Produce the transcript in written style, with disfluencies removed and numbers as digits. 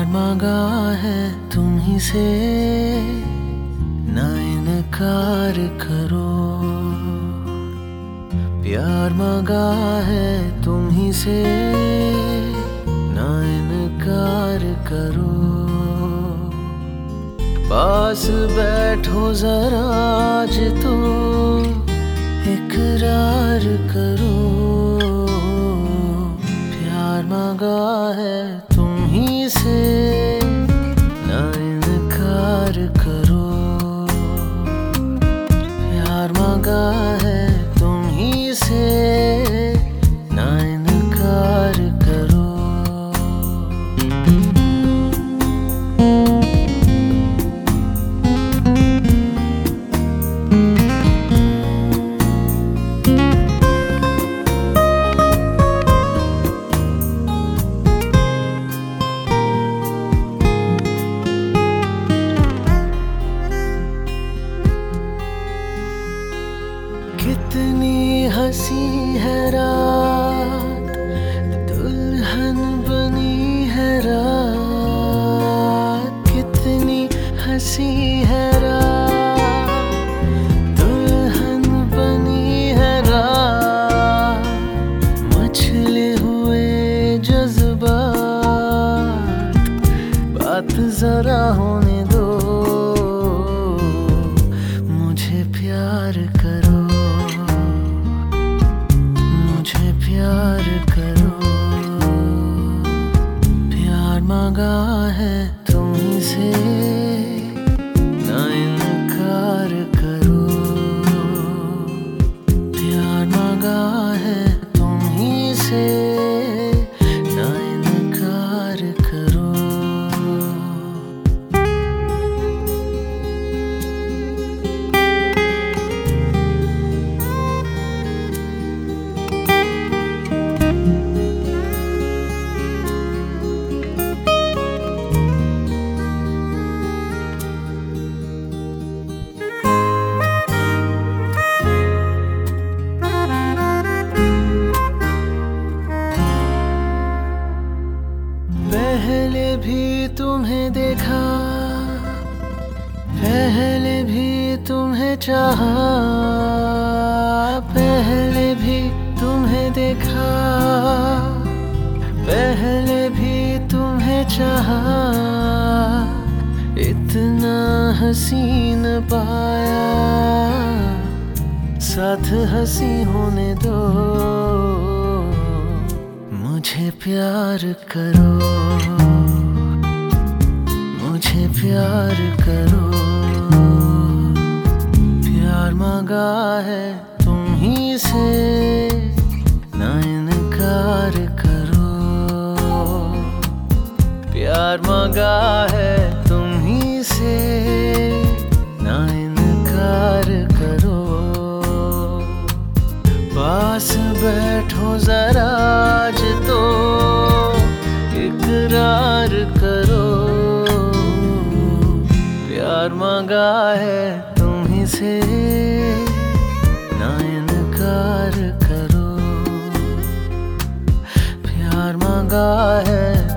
मांगा है तुम्ही से, ना इनकार करो। प्यार मांगा है तुम्ही से, ना इनकार करो। पास बैठो जरा आज तो इकरार करो। प्यार मांगा है तुम्ही से, ना इनकार करो। प्यार मांगा है तुम्ही से, ना इनकार करो। कितनी हंसी है रात, दुल्हन बनी है रात। कितनी हंसी है रात, दुल्हन बनी है रात। मछले हुए जज्बात, बात जरा होने दो। मुझे प्यार करो, प्यार करो। प्यार मांगा है तुम्ही से, ना इनकार करो। प्यार मांगा है तुम्ही से, ना इनकार करो। पहले भी तुम्हें देखा, पहले भी तुम्हें चाहा। पहले भी तुम्हें देखा, पहले भी तुम्हें चाहा। इतना हसीन पाया, साथ हंसी होने दो। मुझे प्यार करो, मुझे प्यार करो। प्यार मांगा है तुम्ही से, ना इनकार करो। प्यार मांगा है तुम्ही से, ना इनकार करो। पास बैठो जरा आज तो इकरार करो। प्यार मांगा है तुम्ही से, ना इनकार करो। प्यार मांगा है